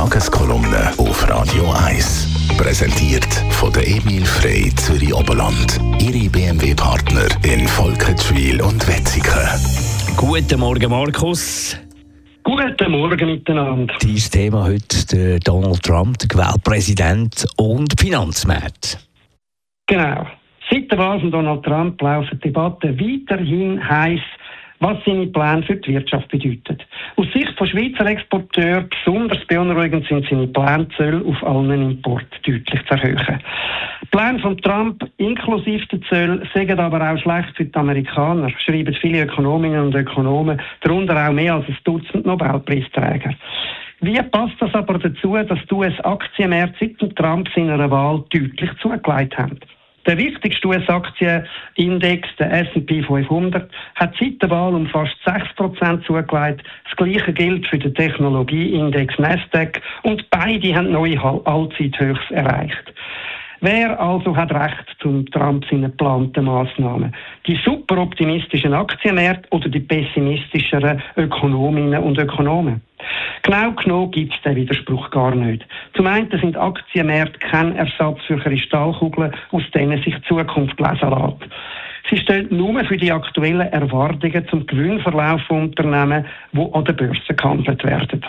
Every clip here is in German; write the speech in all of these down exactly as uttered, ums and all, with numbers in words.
Tageskolumne auf Radio eins. Präsentiert von der Emil Frey Zürich Oberland. Ihre B M W-Partner in Volkenswil und Wetzikon. Guten Morgen, Markus. Guten Morgen miteinander. Dein Thema heute der Donald Trump, der gewählte Präsident und Finanzmärkte. Genau. Seit der Wahl von Donald Trump laufen Debatten weiterhin heiß, was seine Pläne für die Wirtschaft bedeuten. Aus Sicht von Schweizer Exporteuren besonders beunruhigend sind seine Pläne, Zölle auf allen Import deutlich zu erhöhen. Die Pläne von Trump inklusive der Zölle sagen aber auch schlecht für die Amerikaner, schreiben viele Ökonominnen und Ökonomen, darunter auch mehr als ein Dutzend Nobelpreisträger. Wie passt das aber dazu, dass die U S-Aktienmärkte seit dem Trump seiner Wahl deutlich zugelegt haben? Der wichtigste U S-Aktienindex, der S und P fünfhundert, hat seit der Wahl um fast sechs Prozent zugelegt. Das Gleiche gilt für den Technologieindex Nasdaq und beide haben neue Allzeithöchste erreicht. Wer also hat Recht zum Trump seine geplanten Massnahmen? Die superoptimistischen Aktienmärkte oder die pessimistischeren Ökonominnen und Ökonomen? Genau genommen gibt es den Widerspruch gar nicht. Zum einen sind Aktienmärkte kein Ersatz für Kristallkugeln, aus denen sich die Zukunft lesen lässt. Sie stehen nur für die aktuellen Erwartungen zum Gewinnverlauf von Unternehmen, die an der Börse gehandelt werden.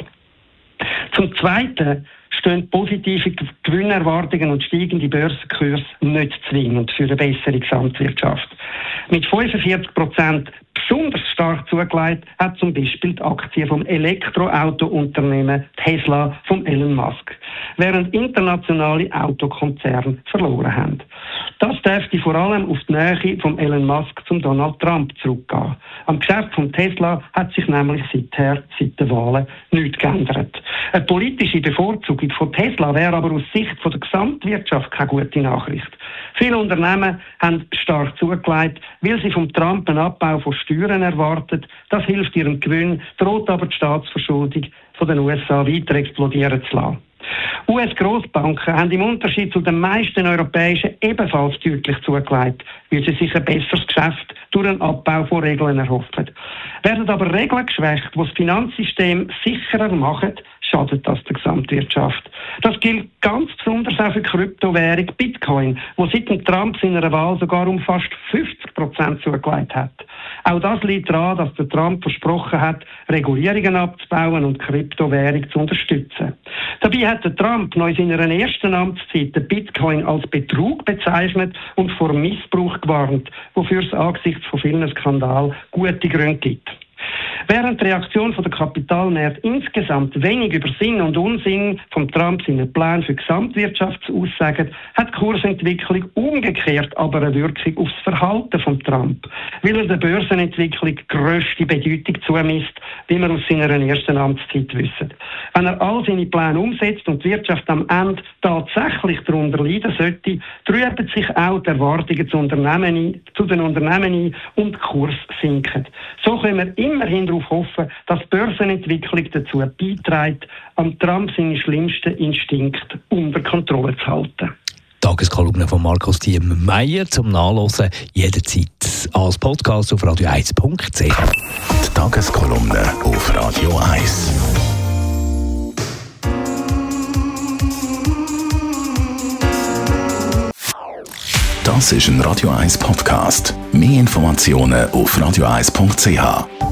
Zum Zweiten stehen positive Gewinnerwartungen und steigende Börsenkurse nicht zwingend für eine bessere Gesamtwirtschaft. Mit fünfundvierzig Prozent besonders stark zugelegt hat zum Beispiel die Aktie vom Elektroautounternehmen Tesla von Elon Musk, während internationale Autokonzerne verloren haben. Das dürfte vor allem auf die Nähe von Elon Musk zum Donald Trump zurückgehen. Am Geschäft von Tesla hat sich nämlich seither, seit den Wahlen, nichts geändert. Eine politische Bevorzugung von Tesla wäre aber aus Sicht von der Gesamtwirtschaft keine gute Nachricht. Viele Unternehmen haben stark zugelegt, weil sie vom Trump einen Abbau von Steuern erwartet. Das hilft ihrem Gewinn, droht aber die Staatsverschuldung von den U S A weiter explodieren zu lassen. U S-Grossbanken haben im Unterschied zu den meisten europäischen ebenfalls deutlich zugelegt, weil sie sich ein besseres Geschäft durch einen Abbau von Regeln erhoffen. Werden aber Regeln geschwächt, die das Finanzsystem sicherer machen, schadet das der Gesamtwirtschaft. Das gilt ganz besonders auch für die Kryptowährung Bitcoin, wo seit dem Trump seiner Wahl sogar um fast fünfzig Prozent zugelegt hat. Auch das liegt daran, dass der Trump versprochen hat, Regulierungen abzubauen und die Kryptowährung zu unterstützen. Dabei hat der Trump noch in seiner ersten Amtszeit den Bitcoin als Betrug bezeichnet und vor Missbrauch gewarnt, wofür es angesichts von vielen Skandalen gute Gründe gibt. Während die Reaktion der Kapitalmärkte insgesamt wenig über Sinn und Unsinn von Trump seinen Plan für die Gesamtwirtschaft aussagen, hat die Kursentwicklung umgekehrt aber eine Wirkung auf das Verhalten von Trump, weil er der Börsenentwicklung grösste Bedeutung zumisst, wie wir aus seiner ersten Amtszeit wissen. Wenn er all seine Pläne umsetzt und die Wirtschaft am Ende tatsächlich darunter leiden sollte, trüben sich auch die Erwartungen zu, Unternehmen, zu den Unternehmen ein und der Kurs sinken. So können wir immerhin darauf hoffen, dass die Börsenentwicklung dazu beiträgt, am Trump seine schlimmsten Instinkte unter Kontrolle zu halten. Tageskolumne von Markus Thiem-Meyer zum Nachlesen jederzeit als Podcast auf radio eins punkt c h. Die Tageskolumne auf Radio eins. Das ist ein Radio eins Podcast. Mehr Informationen auf radio eins punkt c h.